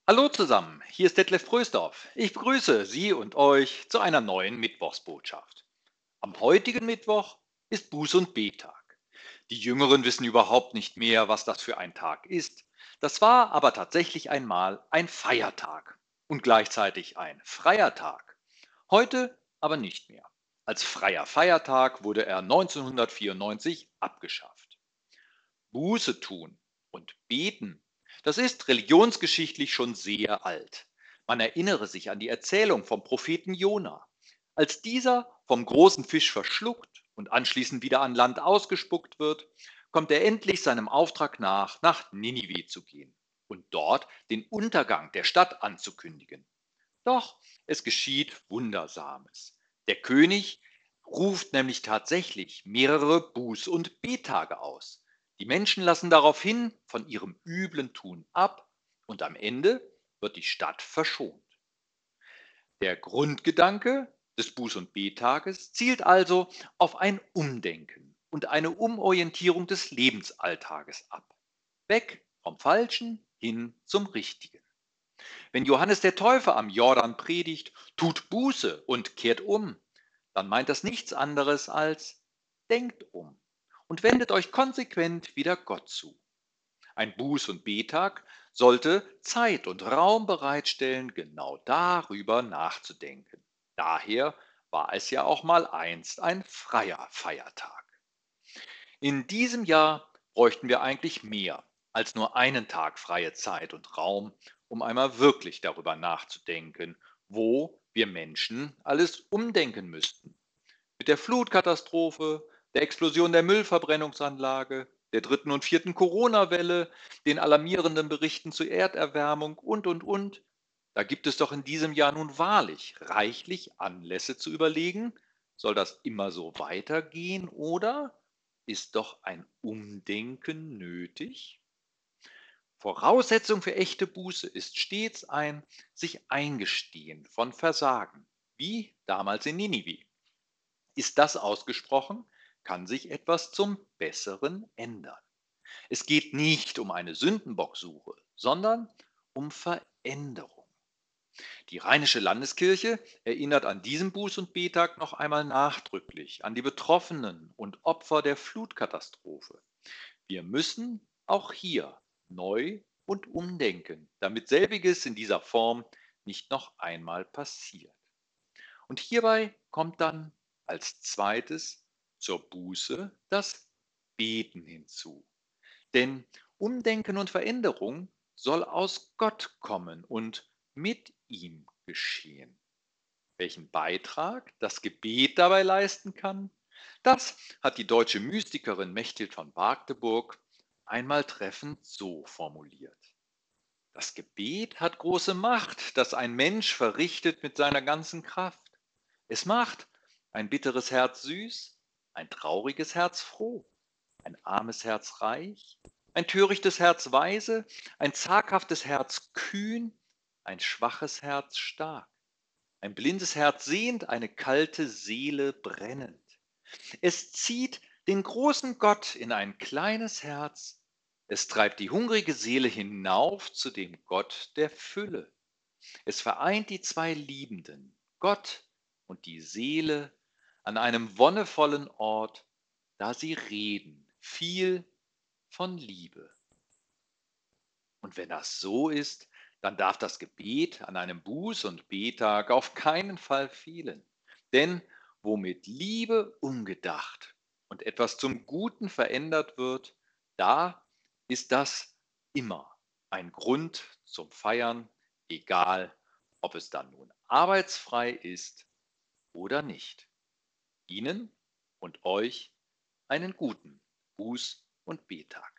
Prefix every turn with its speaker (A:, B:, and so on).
A: Hallo zusammen, hier ist Detlef Prösdorf. Ich begrüße Sie und euch zu einer neuen Mittwochsbotschaft. Am heutigen Mittwoch ist Buß- und Betag. Die Jüngeren wissen überhaupt nicht mehr, was das für ein Tag ist. Das war aber tatsächlich einmal ein Feiertag und gleichzeitig ein freier Tag. Heute aber nicht mehr. Als freier Feiertag wurde er 1994 abgeschafft. Buße tun und beten, das ist religionsgeschichtlich schon sehr alt. Man erinnere sich an die Erzählung vom Propheten Jona. Als dieser vom großen Fisch verschluckt und anschließend wieder an Land ausgespuckt wird, kommt er endlich seinem Auftrag nach Ninive zu gehen und dort den Untergang der Stadt anzukündigen. Doch es geschieht Wundersames. Der König ruft nämlich tatsächlich mehrere Buß- und Bettage aus. Die Menschen lassen daraufhin von ihrem üblen Tun ab und am Ende wird die Stadt verschont. Der Grundgedanke des Buß- und Betages zielt also auf ein Umdenken und eine Umorientierung des Lebensalltages ab. Weg vom Falschen hin zum Richtigen. Wenn Johannes der Täufer am Jordan predigt, tut Buße und kehrt um, dann meint das nichts anderes als denkt um und wendet euch konsequent wieder Gott zu. Ein Buß- und Betag sollte Zeit und Raum bereitstellen, genau darüber nachzudenken. Daher war es ja auch mal einst ein freier Feiertag. In diesem Jahr bräuchten wir eigentlich mehr als nur einen Tag freie Zeit und Raum, um einmal wirklich darüber nachzudenken, wo wir Menschen alles umdenken müssten. Mit der Flutkatastrophe, der Explosion der Müllverbrennungsanlage, der dritten und vierten Corona-Welle, den alarmierenden Berichten zur Erderwärmung und. Da gibt es doch in diesem Jahr nun wahrlich reichlich Anlässe zu überlegen, soll das immer so weitergehen oder ist doch ein Umdenken nötig? Voraussetzung für echte Buße ist stets ein sich eingestehen von Versagen, wie damals in Ninive. Ist das ausgesprochen, kann sich etwas zum Besseren ändern. Es geht nicht um eine Sündenbocksuche, sondern um Veränderung. Die Rheinische Landeskirche erinnert an diesem Buß- und Betag noch einmal nachdrücklich an die Betroffenen und Opfer der Flutkatastrophe. Wir müssen auch hier neu und umdenken, damit selbiges in dieser Form nicht noch einmal passiert. Und hierbei kommt dann als zweites zur Buße das Beten hinzu. Denn Umdenken und Veränderung soll aus Gott kommen und mit ihm geschehen. Welchen Beitrag das Gebet dabei leisten kann, das hat die deutsche Mystikerin Mechthild von Magdeburg einmal treffend so formuliert. Das Gebet hat große Macht, das ein Mensch verrichtet mit seiner ganzen Kraft. Es macht ein bitteres Herz süß, ein trauriges Herz froh, ein armes Herz reich, ein törichtes Herz weise, ein zaghaftes Herz kühn, ein schwaches Herz stark, ein blindes Herz sehend, eine kalte Seele brennend. Es zieht den großen Gott in ein kleines Herz, es treibt die hungrige Seele hinauf zu dem Gott der Fülle. Es vereint die zwei Liebenden, Gott und die Seele, an einem wonnevollen Ort, da sie reden viel von Liebe. Und wenn das so ist, dann darf das Gebet an einem Buß- und Betag auf keinen Fall fehlen. Denn wo mit Liebe umgedacht und etwas zum Guten verändert wird, da ist das immer ein Grund zum Feiern, egal ob es dann nun arbeitsfrei ist oder nicht. Ihnen und euch einen guten Buß- und Betag.